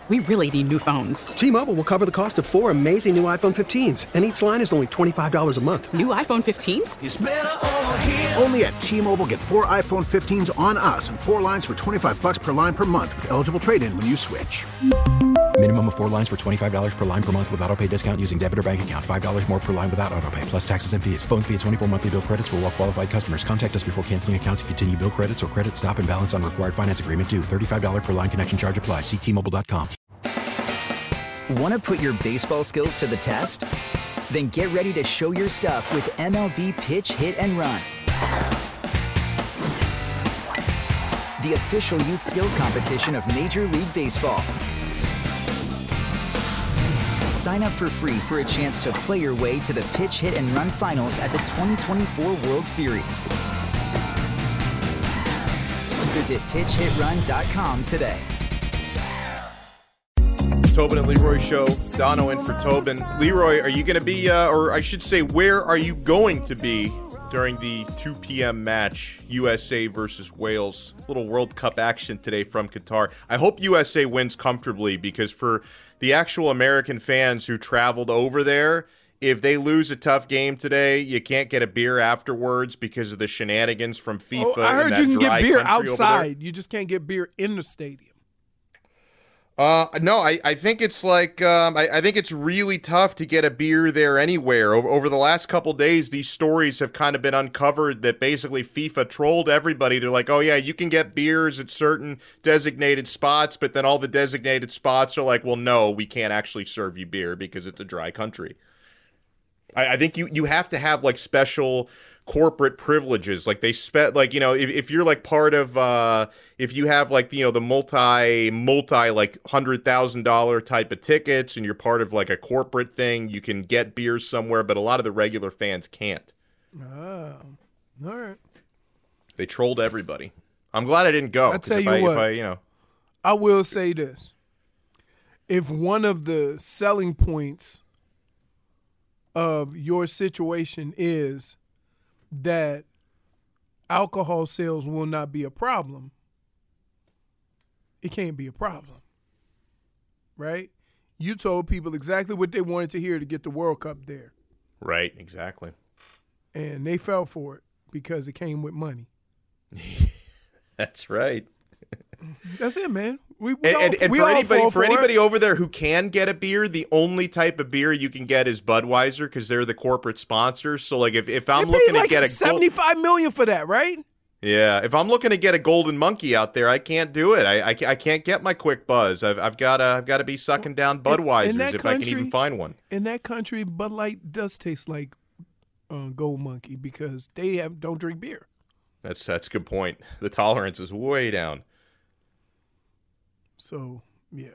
We really need new phones. T-Mobile will cover the cost of 4 amazing new iPhone 15s, and each line is only $25 a month. New iPhone 15s? It's better over here. Only at T-Mobile, get 4 iPhone 15s on us and 4 lines for $25 per line per month with eligible trade-in when you switch. Minimum of 4 lines for $25 per line per month with autopay discount using debit or bank account. $5 more per line without autopay, plus taxes and fees. Phone fee at 24 monthly bill credits for well-qualified customers. Contact us before canceling account to continue bill credits or credit stop and balance on required finance agreement due. $35 per line connection charge applies. See T-Mobile.com. Want to put your baseball skills to the test? Then get ready to show your stuff with MLB Pitch, Hit, and Run. The official youth skills competition of Major League Baseball. Sign up for free for a chance to play your way to the Pitch, Hit, and Run finals at the 2024 World Series. Visit pitchhitrun.com today. Tobin and Leroy Show. Dono in for Tobin. Leroy, are you going to be, or I should say, where are you going to be during the 2 p.m. match, USA versus Wales? A little World Cup action today from Qatar. I hope USA wins comfortably, because for the actual American fans who traveled over there, if they lose a tough game today, you can't get a beer afterwards because of the shenanigans from FIFA. I heard in you that can dry get beer country outside. You just can't get beer in the stadium. No, I think it's like, I think it's really tough to get a beer there anywhere. Over the last couple days, these stories have kind of been uncovered that basically FIFA trolled everybody. They're like, oh yeah, you can get beers at certain designated spots, but then all the designated spots are like, well, no, we can't actually serve you beer because it's a dry country. I think you have to have like special corporate privileges, like they like, you know, if you're like part of if you have like, you know, the multi like $100,000 type of tickets and you're part of like a corporate thing, you can get beers somewhere, but a lot of the regular fans can't. Oh, all right. They trolled everybody. I'm glad I didn't go. I tell you what, I will say this: if one of the selling points of your situation is that alcohol sales will not be a problem, it can't be a problem, right? You told people exactly what they wanted to hear to get the World Cup there. Right, exactly. And they fell for it because it came with money. That's right. That's it, man. For anybody over there who can get a beer, the only type of beer you can get is Budweiser because they're the corporate sponsors. So, like, if I'm looking to get a $75 million for that, right? Yeah, if I'm looking to get a Golden Monkey out there, I can't do it. I can't get my quick buzz. I've got to be sucking down Budweisers if I can even find one. In that country, Bud Light does taste like Gold Monkey because they don't drink beer. That's a good point. The tolerance is way down. So, yeah.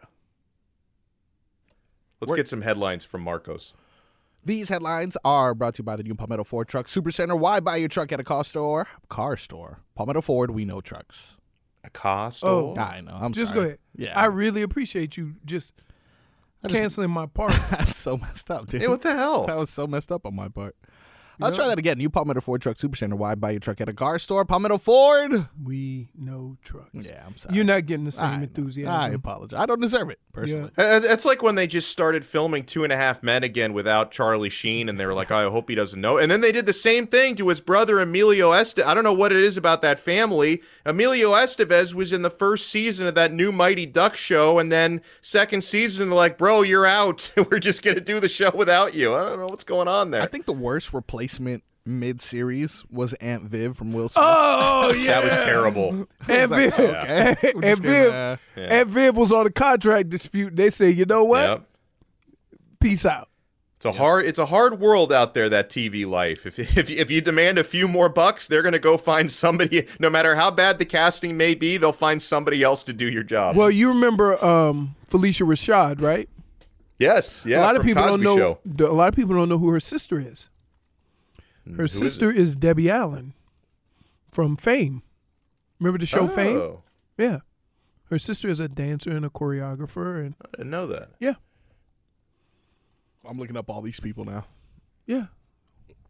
Let's get some headlines from Marcos. These headlines are brought to you by the new Palmetto Ford Truck Supercenter. Why buy your truck at a car store? Palmetto Ford, we know trucks. A car store? Oh, I know. I'm just sorry. Go ahead. Yeah. I really appreciate you just canceling my part. That's so messed up, dude. Yeah, what the hell? That was so messed up on my part. Let's try that again. New Palmetto Ford Truck Supercenter. Why buy your truck at a car store? Palmetto Ford. We know trucks. Yeah, I'm sorry. You're not getting the same enthusiasm. I apologize. I don't deserve it, personally. Yeah. It's like when they just started filming 2.5 Men again without Charlie Sheen, and they were like, oh, I hope he doesn't know. And then they did the same thing to his brother, Emilio Estevez. I don't know what it is about that family. Emilio Estevez was in the first season of that new Mighty Ducks show, and then second season, they're like, bro, you're out. We're just going to do the show without you. I don't know what's going on there. I think the worst replacement mid-series was Aunt Viv from Will Smith. Oh, yeah. That was terrible. Aunt Viv. Okay. Aunt Viv was on a contract dispute. They said, you know what? Yep. Peace out. It's a hard world out there, that TV life. If you demand a few more bucks, they're going to go find somebody. No matter how bad the casting may be, they'll find somebody else to do your job. Well, you remember Felicia Rashad, right? Yes. Yeah. A lot of people Cosby don't know. Show. A lot of people don't know who her sister is. Her sister is Debbie Allen from Fame. Remember the show Fame? Yeah. Her sister is a dancer and a choreographer. And I didn't know that. Yeah. I'm looking up all these people now. Yeah.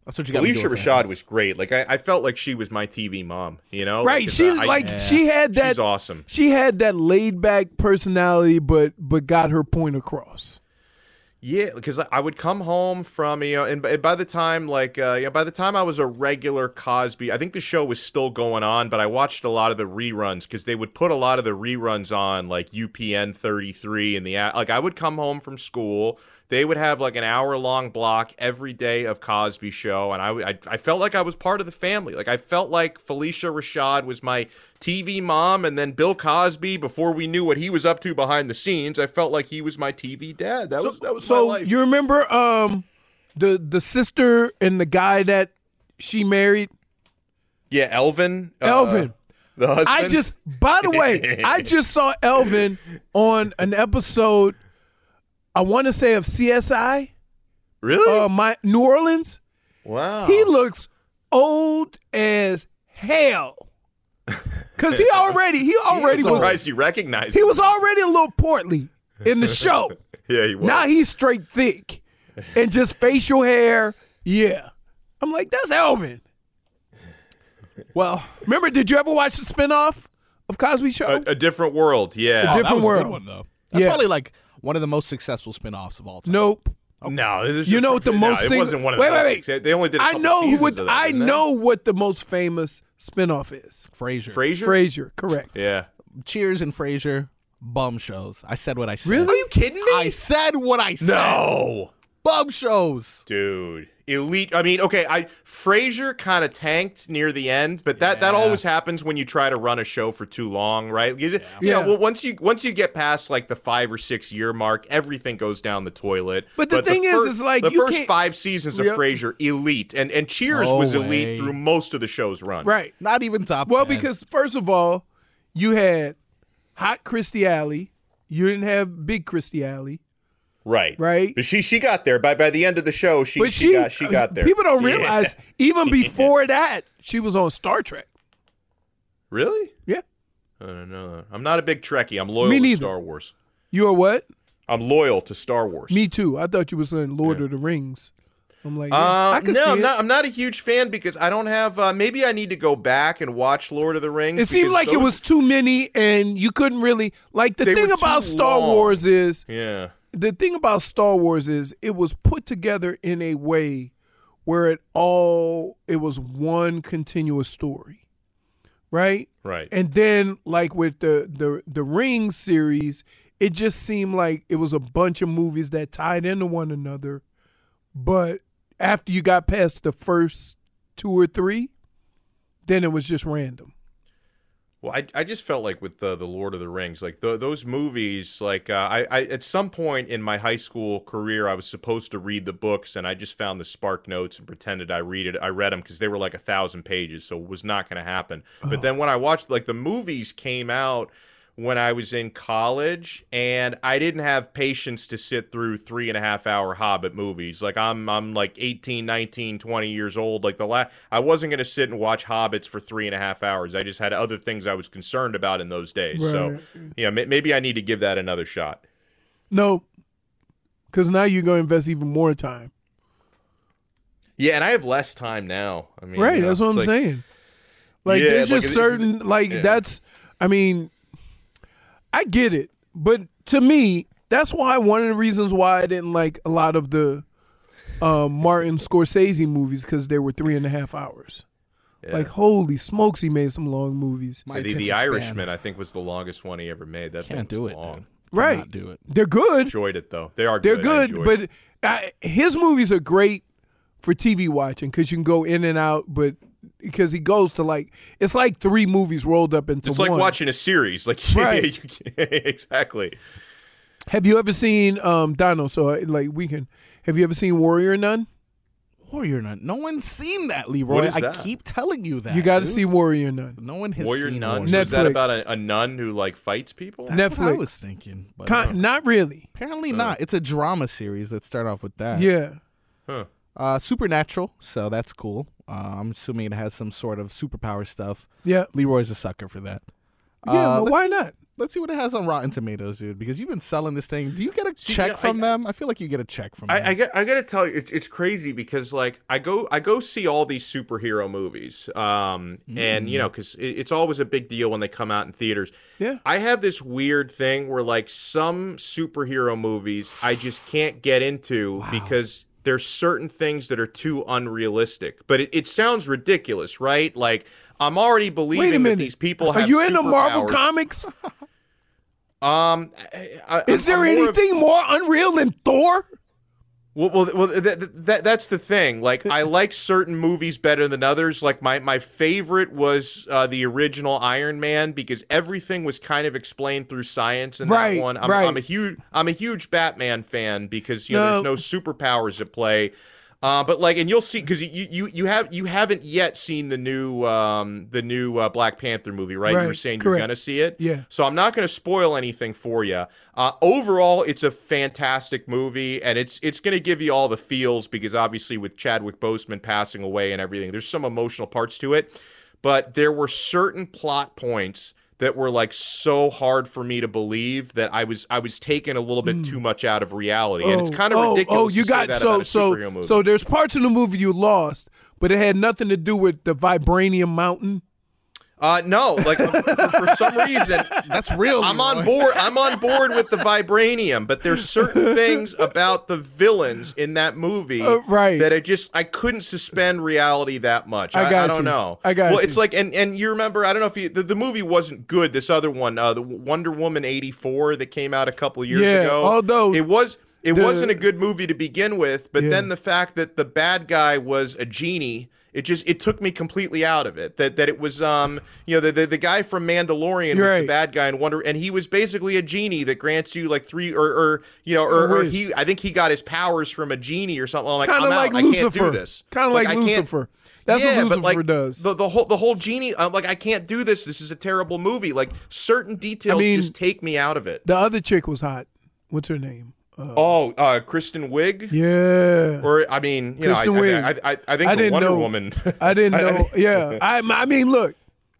That's what you got. Felicia Rashad was great. Like I felt like she was my TV mom. You know, Right. She she had that. She's awesome. She had that laid back personality, but got her point across. Yeah, because I would come home from, and by the time, by the time I was a regular Cosby, I think the show was still going on, but I watched a lot of the reruns because they would put a lot of the reruns on, like UPN 33 and I would come home from school. They would have like an hour-long block every day of Cosby Show, and I felt like I was part of the family. Like I felt like Felicia Rashad was my TV mom, and then Bill Cosby, before we knew what he was up to behind the scenes, I felt like he was my TV dad. That was my life. You remember the sister and the guy that she married? Yeah, Elvin. Elvin. The husband. By the way, I just saw Elvin on an episode, I want to say, of CSI. Really? My New Orleans. Wow. He looks old as hell. Because he already I'm was. surprised you recognized He him. was already a little portly in the show. Yeah, he was. Now he's straight thick and just facial hair. Yeah. I'm like, that's Elvin. Well, remember, did you ever watch the spinoff of Cosby Show? A Different World, yeah. A Different that was World. a good one, though. That's probably like one of the most successful spinoffs of all time. Nope. No, you know what the most? it wasn't one of the wait. They only did. A couple seasons of that, I didn't they? know what the most famous spinoff is. Frasier. Frasier, correct. Yeah. Cheers and Frasier, bum shows. I said what I said. Really? Are you kidding me? I said what I said. No. Bum shows. Dude. Elite. I mean, okay, Frasier kind of tanked near the end, but that always happens when you try to run a show for too long, right? You know, well, once you get past like the 5 or 6 year mark, everything goes down the toilet. But the thing is like the you first can't- 5 seasons of Frasier, elite, and Cheers No was way. elite through most of the show's run. Right. Not even top Well, 10. because first of all, you had hot Christy Alley. You didn't have big Christy Alley. Right. Right. But she got there. By the end of the show, she got there. People don't realize even before that, she was on Star Trek. Really? Yeah. I don't know. I'm not a big Trekkie. I'm loyal Me to neither. Star Wars. You are what? I'm loyal to Star Wars. Me too. I thought you were saying Lord of the Rings. I'm like, I can see it. I'm not a huge fan because I don't have. Maybe I need to go back and watch Lord of the Rings. It seemed like it was too many, and you couldn't really like. The They thing were about too Star long. Wars is Yeah. the thing about Star Wars is it was put together in a way where it was one continuous story, right? Right. And then like with the Rings series, it just seemed like it was a bunch of movies that tied into one another, but after you got past the first 2 or 3, then it was just random. Well, I just felt like with the Lord of the Rings, like those movies, like I at some point in my high school career, I was supposed to read the books, and I just found the Spark Notes and pretended I read them because they were like 1,000 pages, so it was not going to happen. But then when I watched, like the movies came out when I was in college, and I didn't have patience to sit through 3.5 hour Hobbit movies. Like I'm like 18, 19, 20 years old. Like I wasn't going to sit and watch Hobbits for 3.5 hours. I just had other things I was concerned about in those days. Right. So, yeah, maybe I need to give that another shot. No, because now you're going to invest even more time. Yeah, and I have less time now. I mean, Right, that's what I'm saying. Like, Yeah, there's like, just certain, that's, I mean, I get it. But to me, that's why one of the reasons why I didn't like a lot of the Martin Scorsese movies, because they were 3.5 hours. Yeah. Like, holy smokes, he made some long movies. The Irishman, I think, was the longest one he ever made. That Can't thing do was it. long. Dude. Right. Cannot do it. They're good. Enjoyed it though. They are They're good. good, but his movies are great for TV watching because you can go in and out, but because he goes to it's like 3 movies rolled up into It's one. like watching a series. Like Right. Exactly. Have you ever seen Dino? So have you ever seen Warrior Nun? Warrior Nun. No one's seen that, Leroy. What is I that? keep telling you that. You got to dude. see Warrior Nun. No one has Warrior seen Nun. Warrior So is that Netflix. about a nun who like fights people? That's what I Netflix. was thinking. But Not really. apparently not. It's a drama series. Let's start off with that. Yeah. Huh. Supernatural, so that's cool. I'm assuming it has some sort of superpower stuff. Yeah. Leroy's a sucker for that. Yeah. Well, why not? Let's see what it has on Rotten Tomatoes, dude. Because you've been selling this thing. Do you get a check from them? I feel like you get a check from them. I gotta tell you, it's crazy because like I go see all these superhero movies, and because it's always a big deal when they come out in theaters. Yeah, I have this weird thing where like some superhero movies I just can't get into because there's certain things that are too unrealistic. But it sounds ridiculous, right? Like I'm already believing that these people have. Are you into superpowers. Marvel comics? Is there I'm anything more unreal than Thor? Well, that's the thing. Like, I like certain movies better than others. Like, my favorite was the original Iron Man because everything was kind of explained through science in that one. I'm a huge Batman fan because there's no superpowers at play. But like, and you'll see because you haven't yet seen the new Black Panther movie, right? You were saying you're gonna see it, yeah. So I'm not gonna spoil anything for you. Overall, it's a fantastic movie, and it's gonna give you all the feels because obviously with Chadwick Boseman passing away and everything, there's some emotional parts to it. But there were certain plot points that were like so hard for me to believe that I was taking a little bit too much out of reality, and it's kind of ridiculous. You got to say that about a superhero movie. So there's parts of the movie you lost, but it had nothing to do with the vibranium mountain. No, like for some reason that's real. I'm on board. I'm on board with the vibranium, but there's certain things about the villains in that movie that I couldn't suspend reality that much. I don't know. Well, it's like and you remember, I don't know if the movie wasn't good. This other one, the Wonder Woman 84 that came out a couple years ago. Although it wasn't a good movie to begin with, but then the fact that the bad guy was a genie. It took me completely out of it. That it was the guy from Mandalorian was the bad guy in Wonder, and he was basically a genie that grants you like three or I think he got his powers from a genie or something. I'm like, kind of like Lucifer. I can't do this. Kind of like Lucifer. That's what Lucifer does. The whole genie. I'm like, I can't do this. This is a terrible movie. Like certain details just take me out of it. The other chick was hot. What's her name? Kristen Wiig? Yeah. Or, I mean, Kristen Wiig. I think the Wonder Woman. I didn't know. Yeah. I mean, look,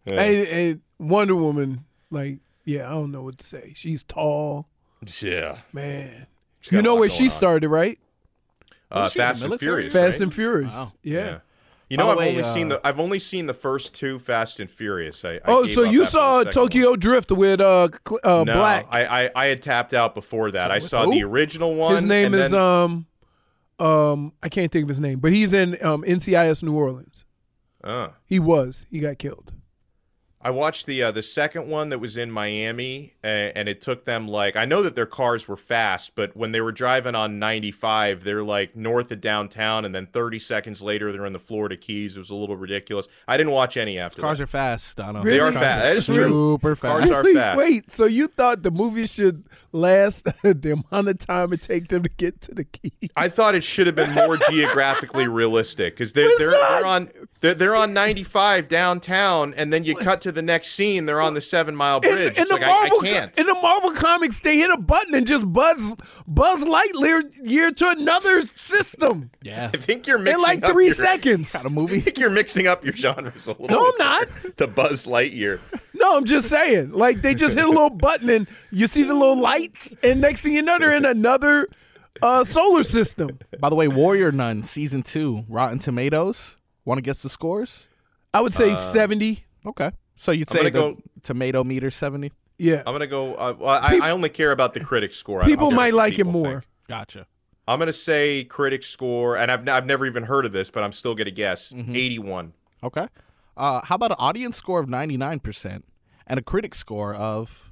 Wonder Woman, like, I don't know what to say. She's tall. Yeah. Man. You know where she started, right? Fast and Furious. Fast and Furious. Wow. Yeah. You know, I've only seen the first two Fast and Furious. So you saw Tokyo Drift with Black? No, I had tapped out before that. I saw the original one. His name is I can't think of his name, but he's in NCIS New Orleans. He got killed. I watched the second one that was in Miami, and it took them like, I know that their cars were fast, but when they were driving on 95, they're like north of downtown, and then 30 seconds later they're in the Florida Keys. It was a little ridiculous. I didn't watch any after Cars that. are fast, Dono. Really? They are fast. That is true. Super fast. Cars are fast. Wait, so you thought the movie should last the amount of time it takes them to get to the Keys? I thought it should have been more geographically realistic because they're on 95 downtown, and then you cut to the next scene, they're on the 7 Mile Bridge. I can't. In the Marvel comics, they hit a button and just Buzz Lightyear to another system. Yeah. I think you're mixing in like up 3 seconds. Got a movie. I think you're mixing up your genres a little bit. No, I'm not. The Buzz Lightyear. No, I'm just saying. Like, they just hit a little button and you see the little lights, and next thing you know, they're in another solar system. By the way, Warrior Nun Season 2, Rotten Tomatoes. Want to guess the scores? I would say 70. Okay. So you'd say the tomato meter 70? Yeah. I'm going to go, I only care about the critic score. People might like it more. Think. Gotcha. I'm going to say critic score, and I've never even heard of this, but I'm still going to guess 81. Okay. How about an audience score of 99% and a critic score of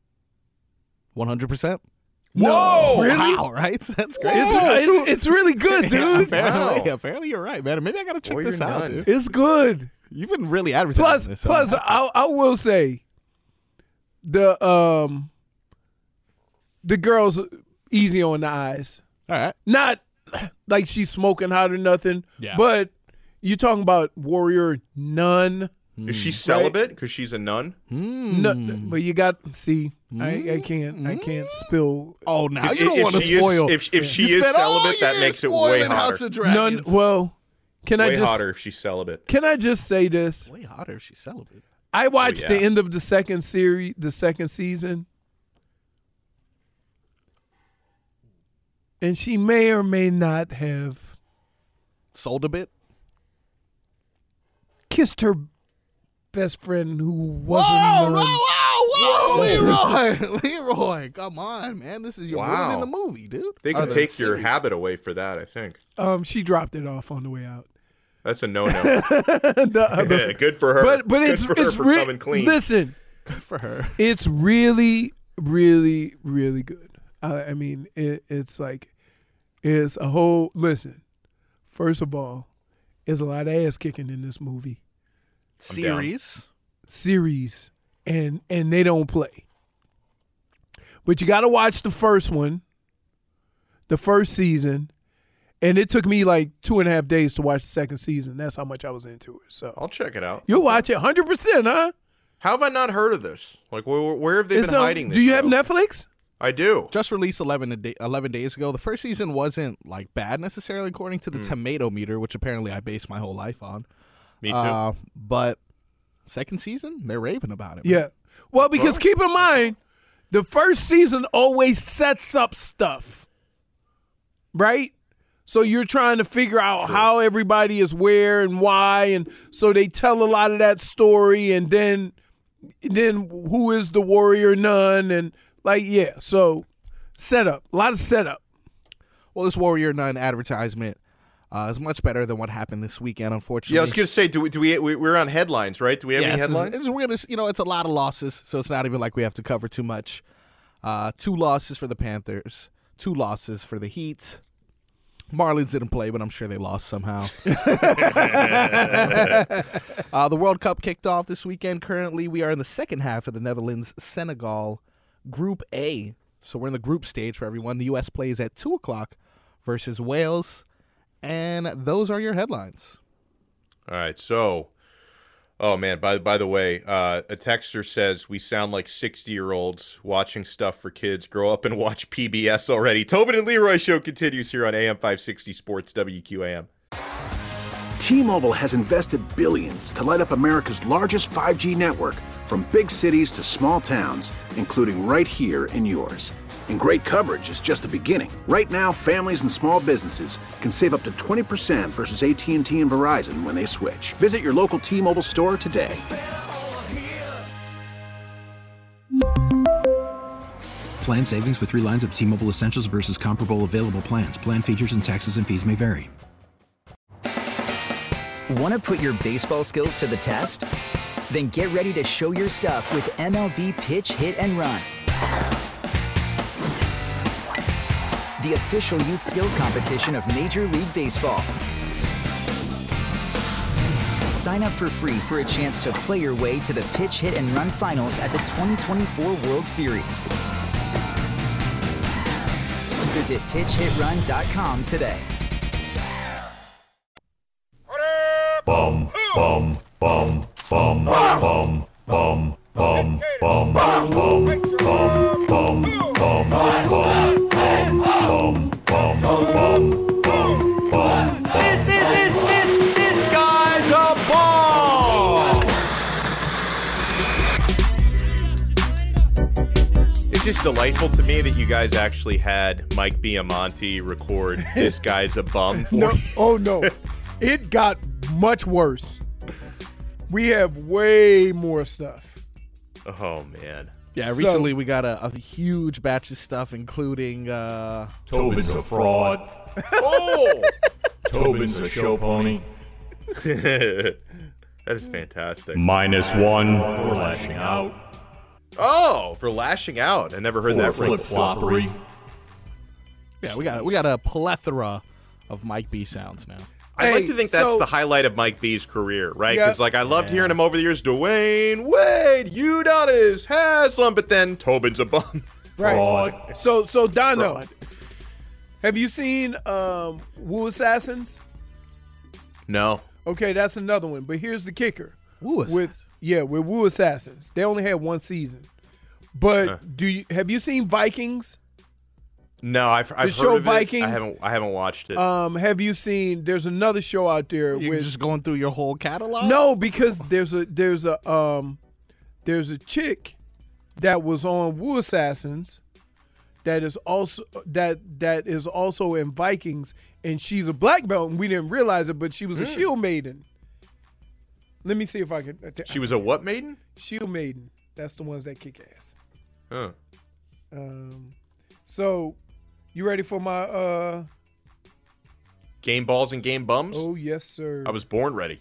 100%? No, really? Wow, right? That's great. It's really good, dude. Apparently you're right, man. Maybe I got to check this out, dude. It's good. You've been really advertising this. Plus, I will say, the girl's easy on the eyes. All right. Not like she's smoking hot or nothing, but you're talking about Warrior Nun. Is she celibate because she's a nun? No, but you got I can't spill. Oh, now you don't want to spoil. If she is celibate, that makes it way hotter. None. Well, can I way just hotter if she's celibate? Can I just say this? Way hotter if she's celibate. I watched yeah. the end of the second season, and she may or may not have Sold a bit. kissed her best friend who wasn't. Leroy, come on, man. This is your Wow. woman in the movie, dude. They Or can the take your series. habit away for that, I think. She dropped it off on the way out. That's a no-no. The- Good for her. but Good it's for it's her for re- coming clean. Listen, Good for her. it's really, really, really good. I mean, it's like it's a whole. Listen, first of all, there's a lot of ass kicking in this movie Series. and they don't play. But you got to watch the first one, the first season, and it took me like 2.5 days to watch the second season. That's how much I was into it. So I'll check it out. you'll watch it 100%, huh? How have I not heard of this? Like, where have they been hiding this? Do you have show? Netflix? I do. Just released 11 days ago. The first season wasn't like bad necessarily according to the tomato meter, which apparently I base my whole life on. Me too. But second season, they're raving about it. Yeah. Well, because keep in mind, the first season always sets up stuff, right? So you're trying to figure out how everybody is where and why, and so they tell a lot of that story, and then who is the warrior nun, and so setup, a lot of setup. Well, this Warrior Nun advertisement is much better than what happened this weekend, unfortunately. Yeah, I was gonna say, we're on headlines, right? Do we have any headlines? It's a lot of losses, so it's not even like we have to cover too much. 2 losses for the Panthers, 2 losses for the Heat. Marlins didn't play, but I'm sure they lost somehow. The World Cup kicked off this weekend. Currently, we are in the second half of the Netherlands-Senegal Group A. So we're in the group stage for everyone. The U.S. plays at 2 o'clock versus Wales. And those are your headlines. All right, so, oh man, by the way, a texter says we sound like 60-year-olds watching stuff for kids. Grow up and watch PBS already. Tobin and Leroy show continues here on AM 560 Sports WQAM. T-Mobile has invested billions to light up America's largest 5G network, from big cities to small towns, including right here in yours. And great coverage is just the beginning. Right now, families and small businesses can save up to 20% versus AT&T and Verizon when they switch. Visit your local T-Mobile store today. Plan savings with 3 lines of T-Mobile Essentials versus comparable available plans. Plan features and taxes and fees may vary. Want to put your baseball skills to the test? Then get ready to show your stuff with MLB Pitch, Hit, and Run. The official youth skills competition of Major League Baseball. Sign up for free for a chance to play your way to the Pitch, Hit, and Run finals at the 2024 World Series. Visit pitchhitrun.com today. Bum, bum, bum, bum, bum, bum, bum, bum, bum, bum, bum, bum, bum, bum, bum. This guy's a ball. It's just delightful to me that you guys actually had Mike Biamonte record "This Guy's a Bum" for No, you. oh no, it got much worse. We have way more stuff. Oh man. Yeah, recently we got a huge batch of stuff, including Tobin's a fraud. Oh, Tobin's a show pony. that is fantastic. -1 for lashing out. Oh, for lashing out. I never heard For that phrase. flip-floppery. we got a plethora of Mike B sounds now. I like Hey, to think that's so- the highlight of Mike B's career, right? Yeah. Because I loved hearing him over the years. Dwayne Wade, Udonis Haslam, but then Tobin's a bum. Fraud. So Dono, have you seen Wu Assassins? No. Okay, that's another one. But here's the kicker. Wu with Assassins. with Wu Assassins. They only had 1 season. But have you seen Vikings? No, I've heard show of Vikings? it. I haven't watched it. Have you seen? There's another show out there You're with just going through your whole catalog? no, because there's a there's a chick that was on Wu Assassins that is also in Vikings, and she's a black belt, and we didn't realize it, but she was a Shield Maiden. Let me see if I can. She was a what maiden? Shield Maiden. That's the ones that kick ass. Huh. So, you ready for my Game balls and game bums? Oh, yes, sir. I was born ready.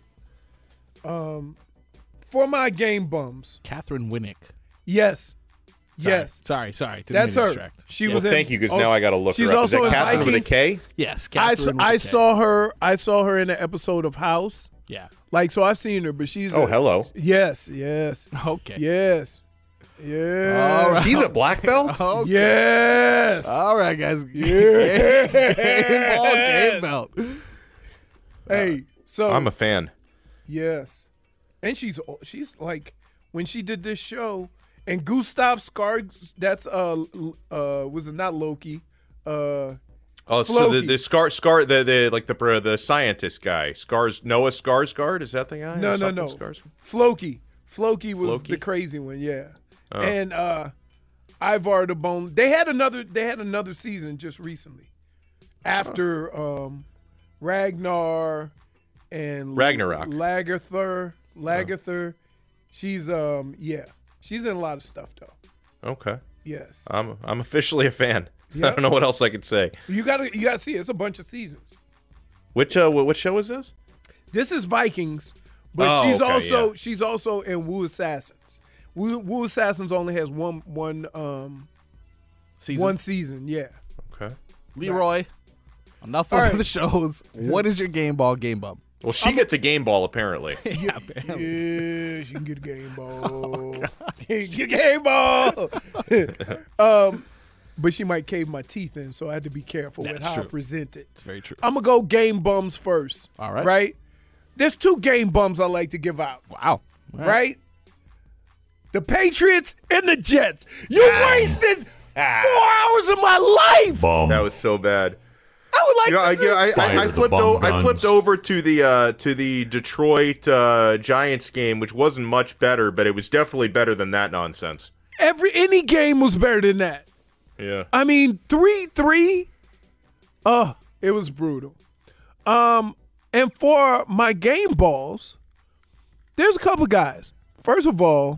For my game bums. Catherine Winnick. Yes. Sorry. Yes. Sorry. Didn't That's mean to her. distract. She Well, was thank you, because also- now I got to look she's her up. Is that also in Catherine with a Vikings. K? Yes, I Catherine with a K. saw her in an episode of House. Yeah. Like, so I've seen her, but she's Hello. Yes. Okay. Yes. All right. She's a black belt? Okay. Yes. All right, guys. Yes. Game ball, game belt. Hey, so I'm a fan. yes. And she's like, when she did this show, and Gustav Skarsgård, that's was it not Loki? Oh, so Floki. the the scientist guy, Noah Skarsgård, is that the guy? No. Or something Skarsgård? Floki was Floki? the crazy one, yeah. Oh. And Ivar the Bone. They had another season just recently, after Ragnar and Ragnarok. Lagerther. She's she's in a lot of stuff though. Okay. Yes. I'm officially a fan. Yep. I don't know what else I could say. You gotta see it. It's a bunch of seasons. Which show is this? This is Vikings, but Oh, okay, she's also in Wu Assassins. Wu Assassins only has one season, yeah. Okay. Leroy, enough All of right. the shows. What is your game ball, game bum? Well, she gets a game ball apparently. Yeah, Yeah, she can get a game ball. Get a game ball. But she might cave my teeth in, so I had to be careful with That's how I true. present it. It's very true. I'm gonna go game bums first. All right. Right? There's 2 game bums I like to give out. Wow. All Right? The Patriots and the Jets. You wasted 4 hours of my life. Bum. That was so bad. I would like to see. Fire I the flipped. bum I flipped guns. over to the Detroit Giants game, which wasn't much better, but it was definitely better than that nonsense. Any game was better than that. Yeah. I mean, 3-3. It was brutal. And for my game balls, there's a couple guys. First of all,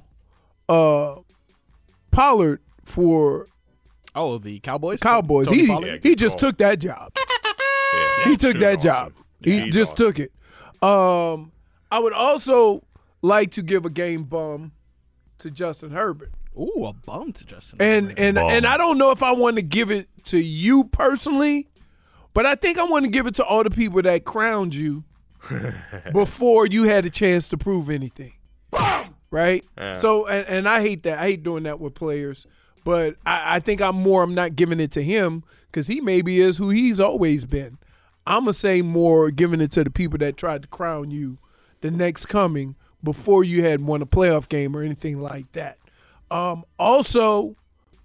Pollard for Oh, the Cowboys. Cowboys. Tony He Pollard? he just took that job. Yeah. He took that Awesome. job. Yeah, He he's just awesome. took it. I would also like to give a game bum to Justin Herbert. Ooh, a bum to Justin. And I don't know if I want to give it to you personally, but I think I want to give it to all the people that crowned you before you had a chance to prove anything. Right? Yeah. So, and I hate that. I hate doing that with players. But I think I'm not giving it to him because he maybe is who he's always been. I'm going to say more giving it to the people that tried to crown you the next coming before you had won a playoff game or anything like that. Also,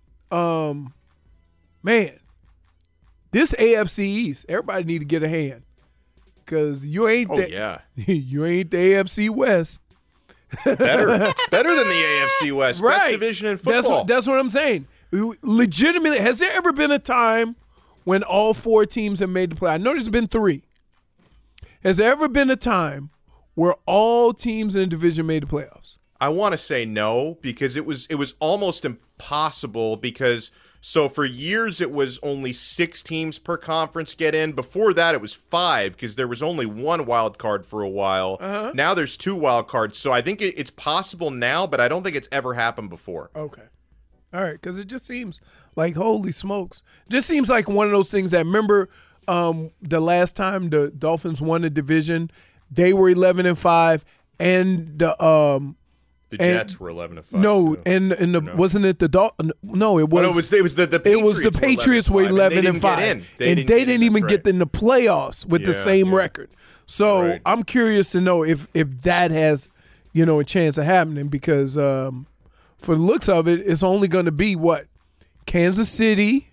man, this AFC East, everybody need to get a hand because you ain't you ain't the AFC West. better than the AFC West. Right. Best division in football. That's what I'm saying. Legitimately, has there ever been a time when all 4 teams have made the play? I know there's been 3. Has there ever been a time where all teams in the division made the playoffs? I want to say no, because it was almost impossible, because so for years it was only 6 teams per conference get in. Before that it was 5 because there was only 1 wild card for a while. Now there's 2 wild cards. So I think it's possible now, but I don't think it's ever happened before. Okay. All right, because it just seems like, holy smokes. Just seems like one of those things that, remember the last time the Dolphins won the division, they were 11-5, and the Jets were 11-5. No, and wasn't it the Dolphins? No, it was. No, it was the Patriots. It was the Patriots were 11-5, and they didn't even get in the playoffs with the same record. So I'm curious to know if that has, a chance of happening, because for the looks of it, it's only going to be what, Kansas City.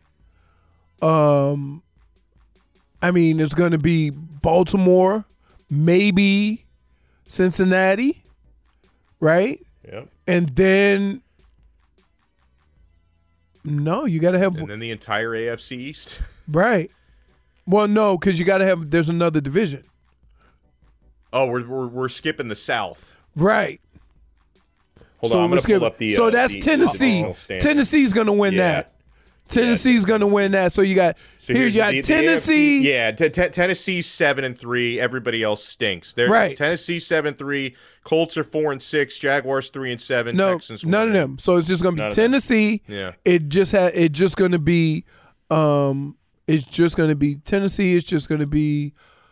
It's going to be Baltimore, maybe Cincinnati, right? Yep. And then no, you got to have And then the entire AFC East. right. Well, no, because you got to have. There's another division. Oh, we're skipping the South. Right. Hold on, I'm going to pull up the. So that's Tennessee. Tennessee's going to win that. Tennessee's going to win that. So you got here. You got Tennessee. Tennessee's 7-3. Everybody else stinks. Right. Tennessee 7-3. Colts are 4-6. Jaguars 3-7. No, Texans none of them. So it's just going to be Tennessee. Yeah. It's just going to be. It's just going to be Tennessee. It's just going to be.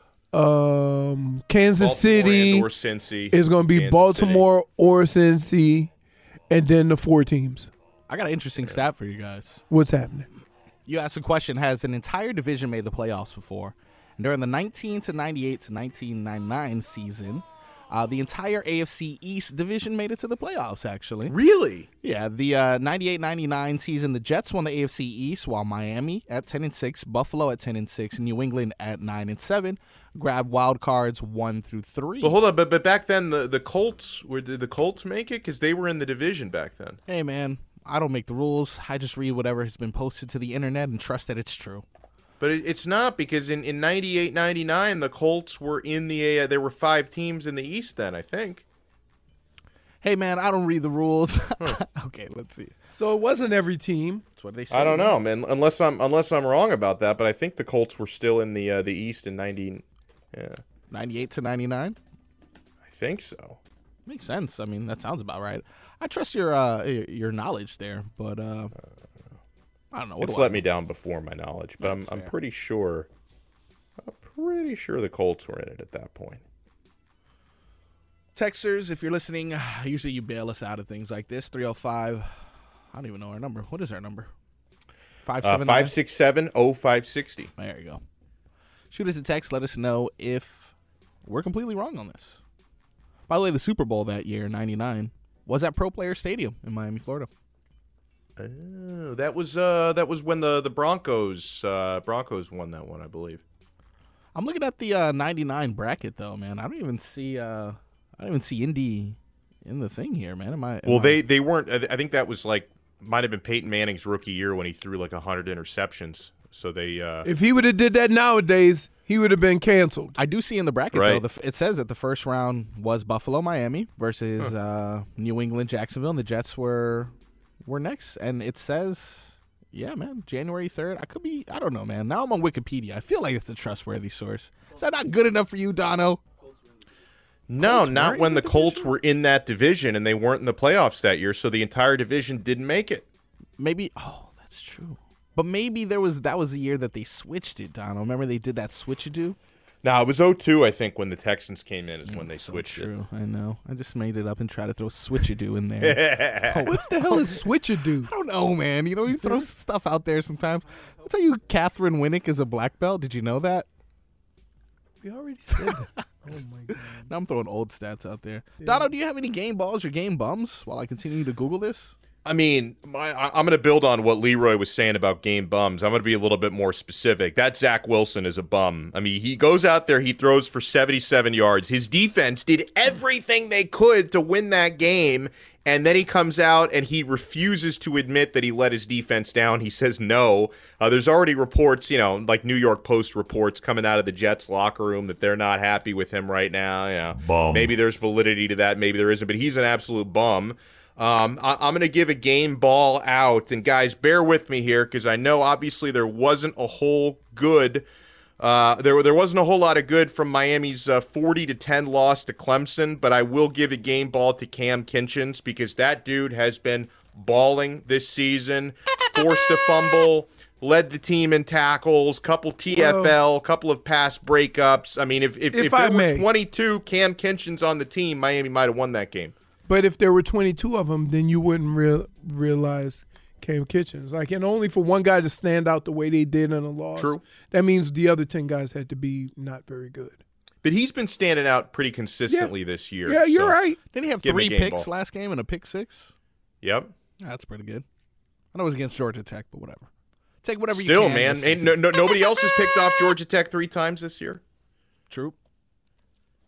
Kansas City or Cincy. It's going to be Kansas Baltimore or Cincy, and then the 4 teams. I got an interesting stat for you guys. What's happening? You asked the question, has an entire division made the playoffs before? And during the 1998 to 1999 season, the entire AFC East division made it to the playoffs, actually. Really? Yeah, the 98-99 season, the Jets won the AFC East, while Miami at 10-6, Buffalo at 10-6, and New England at 9-7 grabbed wild cards 1 through 3. But hold on, but back then the Colts did the Colts make it because they were in the division back then? Hey man, I don't make the rules. I just read whatever has been posted to the internet and trust that it's true. But it's not, because in 98-99 the Colts were in the there were 5 teams in the East then, I think. Hey man, I don't read the rules. Okay, let's see. So it wasn't every team. That's what they say. I don't know, man. Unless I'm wrong about that, but I think the Colts were still in the East in 98 to 99. I think so. Makes sense. I mean, that sounds about right. I trust your knowledge there, but I don't know. It's let me down before my knowledge, but I'm pretty sure. I'm pretty sure the Colts were in it at that point. Texters, if you're listening, usually you bail us out of things like this. 305. I don't even know our number. What is our number? 567-0560. There you go. Shoot us a text. Let us know if we're completely wrong on this. By the way, the Super Bowl that year, 99, was at Pro Player Stadium in Miami, Florida. Oh, that was when the Broncos won that one, I believe. I'm looking at the 99 bracket though, man. I don't even see Indy in the thing here, man. They weren't. I think that was might have been Peyton Manning's rookie year when he threw 100 interceptions. So they if he would have did that nowadays, he would have been canceled. I do see in the bracket though, it says that the first round was Buffalo, Miami versus New England, Jacksonville, and the Jets were next. And it says, yeah, man, January 3rd. I don't know, man. Now I'm on Wikipedia. I feel like it's a trustworthy source. Is that not good enough for you, Dono? No, not when the Colts were in that division and they weren't in the playoffs that year, so the entire division didn't make it. Maybe. Oh, that's true. But maybe that was the year that they switched it, Dono. Remember they did that switch-a-do? No, it was 2002, I think, when the Texans came in is when they switched it. I know. I just made it up and tried to throw switch-a-do in there. What the hell is switch-a-do? I don't know, man. You know, you throw stuff out there sometimes. I'll tell you, Catherine Winnick is a black belt. Did you know that? We already said that. Oh, my God. Now I'm throwing old stats out there. Yeah. Dono, do you have any game balls or game bums while I continue to Google this? I mean, I'm going to build on what Leroy was saying about game bums. I'm going to be a little bit more specific. That Zach Wilson is a bum. I mean, he goes out there, he throws for 77 yards. His defense did everything they could to win that game, and then he comes out and he refuses to admit that he let his defense down. He says no. There's already reports, like New York Post reports coming out of the Jets locker room that they're not happy with him right now. Bum. Maybe there's validity to that, maybe there isn't, but he's an absolute bum. I'm going to give a game ball out, and guys, bear with me here because I know obviously there wasn't a whole good there wasn't a whole lot of good from Miami's 40-10 loss to Clemson, but I will give a game ball to Cam Kinchens because that dude has been balling this season, forced a fumble, led the team in tackles, couple TFL, couple of pass breakups. I mean, if there were 22 Cam Kinchens on the team, Miami might have won that game. But if there were 22 of them, then you wouldn't realize Cam Kitchens. And only for one guy to stand out the way they did in a loss. True. That means the other 10 guys had to be not very good. But he's been standing out pretty consistently this year. Yeah, you're right. Didn't he have 3 picks last game and a pick 6? Yep. That's pretty good. I know it was against Georgia Tech, but whatever. Take whatever you can. Still, man. Nobody else has picked off Georgia Tech 3 times this year. True.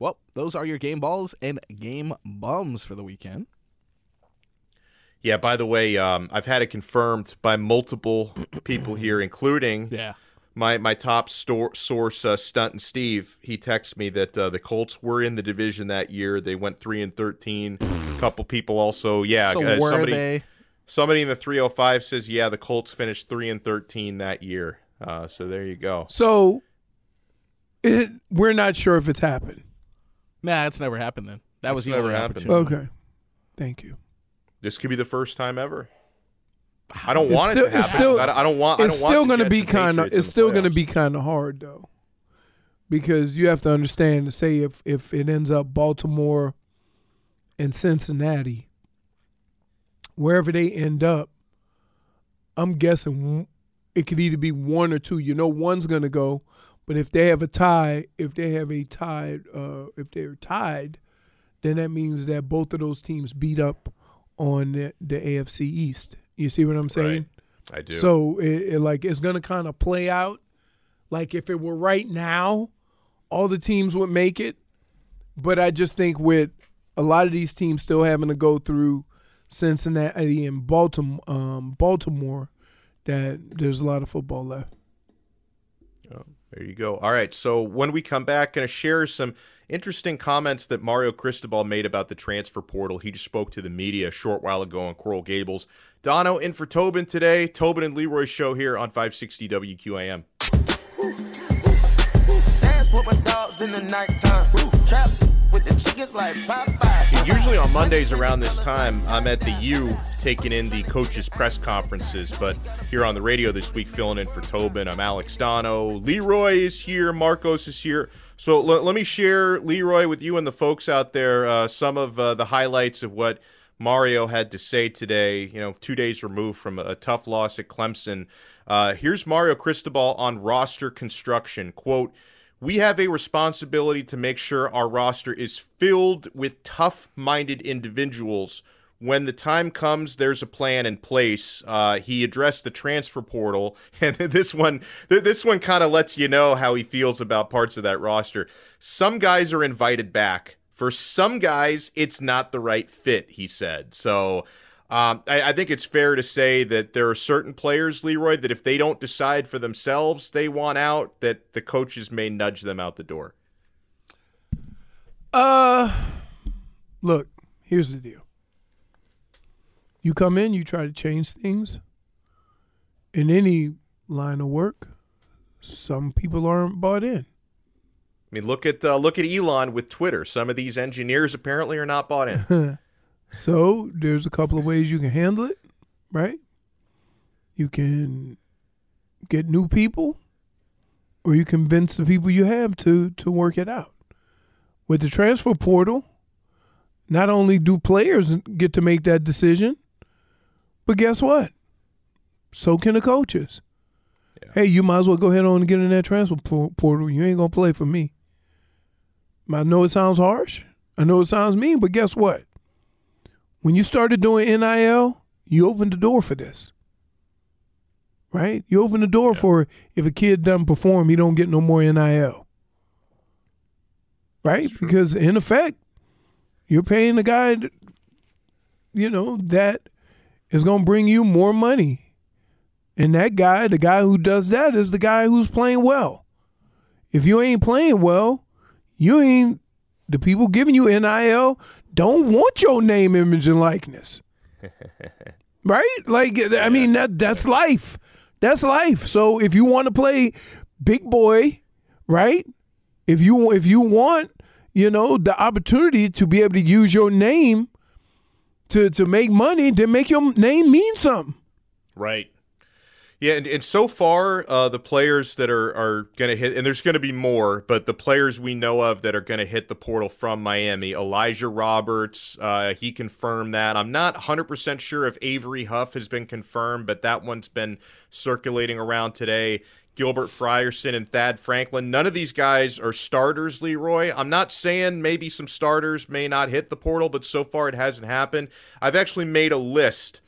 Well, those are your game balls and game bums for the weekend. Yeah, by the way, I've had it confirmed by multiple people here, including my top source, Stunt and Steve. He texted me that the Colts were in the division that year. They went 3-13. A couple people also, So were they? Somebody in the 305 says, the Colts finished 3-13 that year. So there you go. So we're not sure if it's happened. Nah, it's never happened then. That was the never only happened. opportunity. Okay. Thank you. This could be the first time ever. I don't want it to happen. It's still going to be kind of. It's still going to be kind of hard though, because you have to understand. Say if it ends up Baltimore and Cincinnati, wherever they end up, I'm guessing it could either be one or two. One's going to go, but if they have a tie, if they're tied, then that means that both of those teams beat up on the AFC East. You see what I'm saying? Right. I do. So it's going to kind of play out. Like if it were right now, all the teams would make it. But I just think with a lot of these teams still having to go through Cincinnati and Baltimore, that there's a lot of football left. Oh, there you go. All right, so when we come back, going to share some interesting comments that Mario Cristobal made about the transfer portal. He just spoke to the media a short while ago on Coral Gables. Dono in for Tobin today. Tobin and Leroy show here on 560 WQAM. Dance with my dogs in the nighttime. Trap with the chickens like Popeye. Usually on Mondays around this time, I'm at the U taking in the coaches' press conferences, but here on the radio this week, filling in for Tobin, I'm Alex Dono. Leroy is here. Marcos is here. So let me share, Leroy, with you and the folks out there, some of the highlights of what Mario had to say today, 2 days removed from a tough loss at Clemson. Here's Mario Cristobal on roster construction. Quote, "We have a responsibility to make sure our roster is filled with tough-minded individuals. When the time comes, there's a plan in place." He addressed the transfer portal, and this one kind of lets you know how he feels about parts of that roster. Some guys are invited back. For some guys, it's not the right fit, he said. So I think it's fair to say that there are certain players, Leroy, that if they don't decide for themselves they want out, that the coaches may nudge them out the door. Look, here's the deal. You come in, you try to change things. In any line of work, some people aren't bought in. I mean, look at Elon with Twitter. Some of these engineers apparently are not bought in. So there's a couple of ways you can handle it, right? You can get new people, or you convince the people you have to work it out. With the transfer portal, not only do players get to make that decision, but guess what? So can the coaches. Yeah. Hey, you might as well go ahead on and get in that transfer portal. You ain't going to play for me. I know it sounds harsh. I know it sounds mean, but guess what? When you started doing NIL, you opened the door for this. Right? You opened the door for if a kid doesn't perform, he don't get no more NIL. Right? Because in effect, you're paying the guy, that is going to bring you more money. And that guy, the guy who does that is the guy who's playing well. If you ain't playing well, the people giving you NIL don't want your name, image, and likeness. Right? I mean, that's life. That's life. So if you want to play big boy, right? If you want, the opportunity to be able to use your name to make money, then make your name mean something. Right. Yeah, and so far, the players that are going to hit, and there's going to be more, but the players we know of that are going to hit the portal from Miami, Elijah Roberts, he confirmed that. I'm not 100% sure if Avery Huff has been confirmed, but that one's been circulating around today. Gilbert Frierson and Thad Franklin. None of these guys are starters, Leroy. I'm not saying maybe some starters may not hit the portal, but so far it hasn't happened. I've actually made a list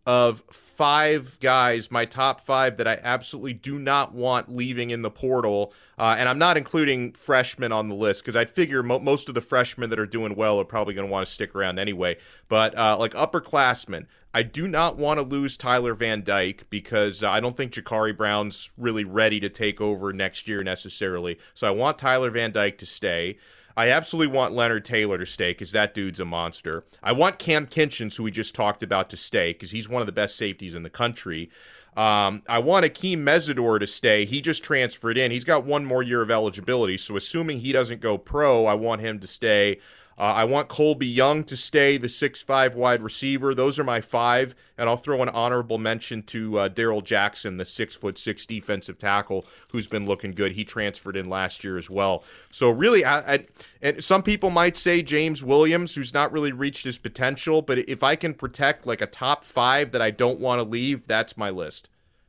of 5 guys, my top 5 that I absolutely do not want leaving in the portal. And I'm not including freshmen on the list because I'd figure most of the freshmen that are doing well are probably going to want to stick around anyway. But like upperclassmen, I do not want to lose Tyler Van Dyke because I don't think Ja'Carri Brown's really ready to take over next year necessarily. So I want Tyler Van Dyke to stay. I absolutely want Leonard Taylor to stay because that dude's a monster. I want Cam Kinchens, who we just talked about, to stay because he's one of the best safeties in the country. I want Akeem Mesidor to stay. He just transferred in. He's got 1 more year of eligibility, so assuming he doesn't go pro, I want him to stay. I want Colby Young to stay, the 6'5" wide receiver. Those are my 5, and I'll throw an honorable mention to Daryl Jackson, the 6'6" defensive tackle, who's been looking good. He transferred in last year as well. So really, and some people might say James Williams, who's not really reached his potential, but if I can protect like a top 5 that I don't want to leave, that's my list.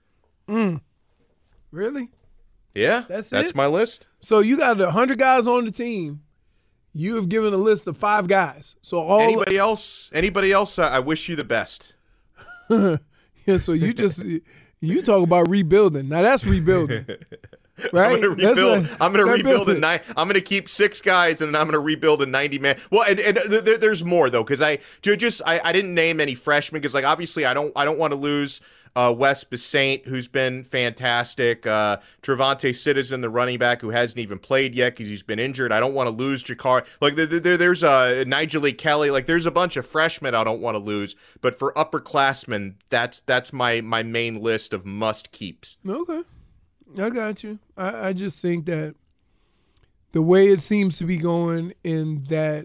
Really? Yeah, that's my list. So you got 100 guys on the team. You have given a list of 5 guys. So all anybody else, I wish you the best. Yeah, so you talk about rebuilding. Now that's rebuilding. Right? I'm going to rebuild I'm going to keep 6 guys and then I'm going to rebuild a 90-man. Well, and there's more though, because I didn't name any freshmen because like obviously I don't want to lose Wes Besaint, who's been fantastic. Trevante Citizen, the running back, who hasn't even played yet because he's been injured. I don't want to lose Ja'Carri. Like there's Nigel Lee Kelly. Like there's a bunch of freshmen I don't want to lose. But for upperclassmen, that's my main list of must keeps. Okay, I got you. I just think that the way it seems to be going in that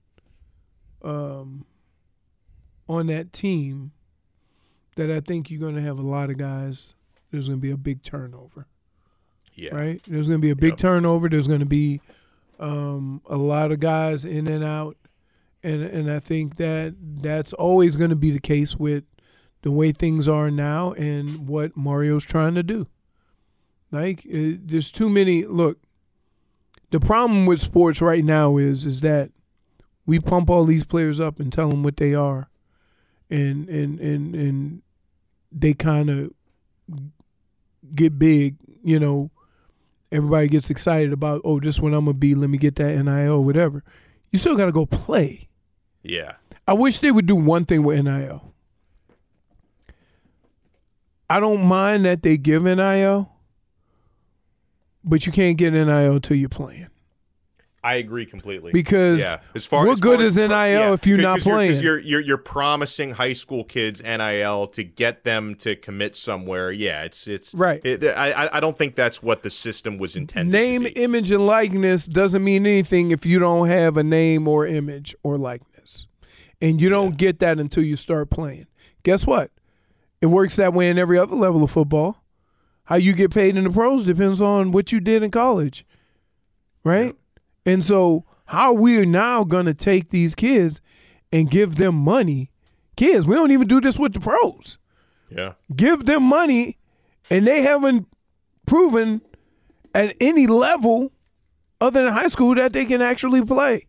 on that team, that I think you're going to have a lot of guys, there's going to be a big turnover. Yeah. Right? There's going to be a big turnover. There's going to be a lot of guys in and out. And I think that's always going to be the case with the way things are now and what Mario's trying to do. Like, there's too many. Look, the problem with sports right now is that we pump all these players up and tell them what they are. And they kind of get big, you know. Everybody gets excited about, oh, this one I'm going to be, let me get that NIL, whatever. You still got to go play. Yeah. I wish they would do one thing with NIL. I don't mind that they give NIL, but you can't get NIL till you're playing. I agree completely. Because what good is NIL if you're not playing? Because you're promising high school kids NIL to get them to commit somewhere. Yeah, it's right. I don't think that's what the system was intended Name, to be. image, and likeness doesn't mean anything if you don't have a name or image or likeness. And you don't get that until you start playing. Guess what? It works that way in every other level of football. How you get paid in the pros depends on what you did in college. Right? Yep. And so how we're now going to take these kids and give them money. Kids, we don't even do this with the pros. Yeah. Give them money, and they haven't proven at any level other than high school that they can actually play.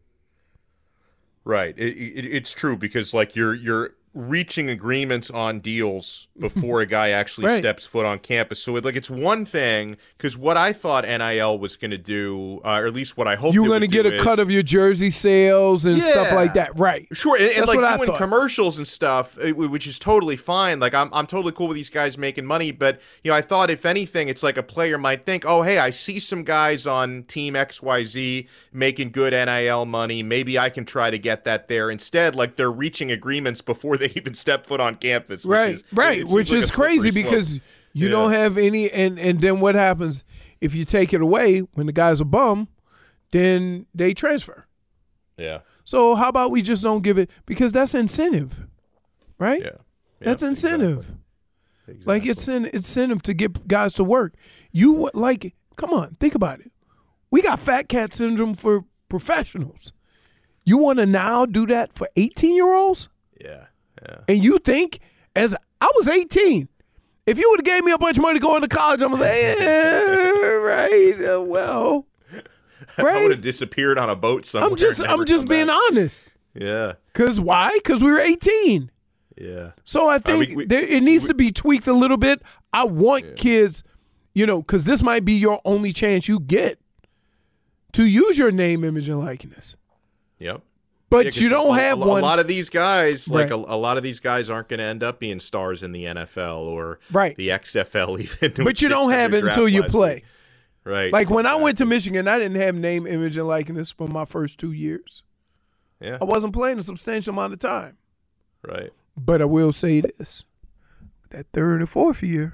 Right. It's true because, like, you're reaching agreements on deals before a guy actually steps foot on campus. So it's one thing, because what I thought NIL was going to do, or at least what I hoped you were going to get a cut of your jersey sales and stuff like that. Right. Sure. And like doing commercials and stuff, which is totally fine. Like I'm totally cool with these guys making money. But, you know, I thought if anything, it's like a player might think, oh, hey, I see some guys on Team XYZ making good NIL money. Maybe I can try to get that there. Instead, like they're reaching agreements before they even step foot on campus. Which is crazy because you don't have any, and then what happens if you take it away when the guy's a bum, then they transfer. Yeah. So how about we just don't give it, because that's incentive, right? Yeah. That's incentive. Exactly. Like it's an incentive to get guys to work. You like, come on, think about it. We got fat cat syndrome for professionals. You want to now do that for 18-year-olds? Yeah. Yeah. And you think, as I was 18, if you would have gave me a bunch of money going to college, I'm like, right, well, right. I would have disappeared on a boat somewhere. I'm just being honest. Yeah. Because why? Because we were 18. Yeah. So I think it needs to be tweaked a little bit. I want kids, because this might be your only chance you get to use your name, image, and likeness. Yep. But you don't have one. A lot of these guys, like a lot of these guys aren't going to end up being stars in the NFL or the XFL even. But you don't have it until you play. Right. Like when I went to Michigan, I didn't have name, image, and likeness for my first 2 years. Yeah. I wasn't playing a substantial amount of time. Right. But I will say this. That third and fourth year,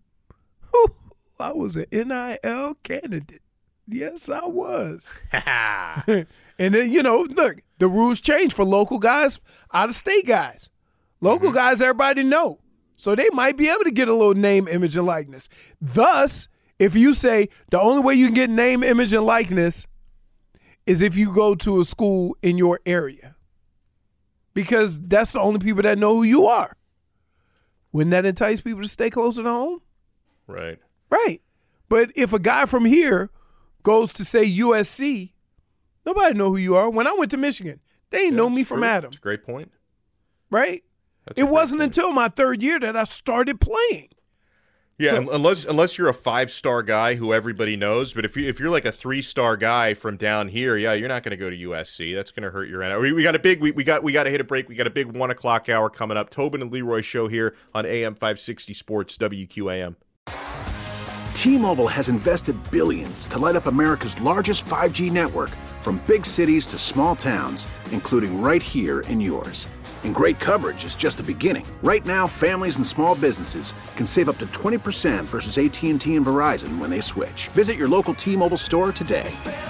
I was an NIL candidate. Yes, I was. And then, look, the rules change for local guys, out-of-state guys. Local guys, everybody know. So they might be able to get a little name, image, and likeness. Thus, if you say the only way you can get name, image, and likeness is if you go to a school in your area. Because that's the only people that know who you are. Wouldn't that entice people to stay closer to home? Right. Right. But if a guy from here goes to, say, USC, nobody know who you are. When I went to Michigan, they didn't know me from Adam. That's a great point. Right? It wasn't until my third year that I started playing. Yeah, unless you're a 5-star guy who everybody knows, but if you're like a 3-star guy from down here, you're not going to go to USC. That's going to hurt your NIL. We got to hit a break. We got a big 1 o'clock hour coming up. Tobin and Leroy show here on AM 560 Sports WQAM. T-Mobile has invested billions to light up America's largest 5G network, from big cities to small towns, including right here in yours. And great coverage is just the beginning. Right now, families and small businesses can save up to 20% versus AT&T and Verizon when they switch. Visit your local T-Mobile store today.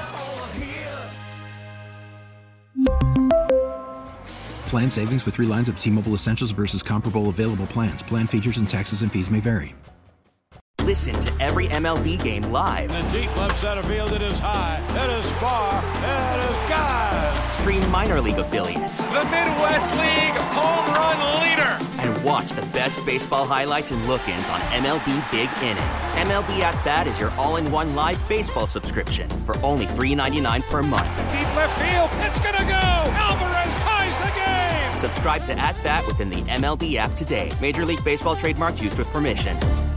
Plan savings with 3 lines of T-Mobile Essentials versus comparable available plans. Plan features and taxes and fees may vary. Listen to every MLB game live. In the deep left center field, it is high, it is far, it is gone. Stream minor league affiliates. The Midwest League home run leader. And watch the best baseball highlights and look-ins on MLB Big Inning. MLB At Bat is your all-in-one live baseball subscription for only $3.99 per month. Deep left field, it's gonna go. Alvarez ties the game. Subscribe to At Bat within the MLB app today. Major League Baseball trademarks used with permission.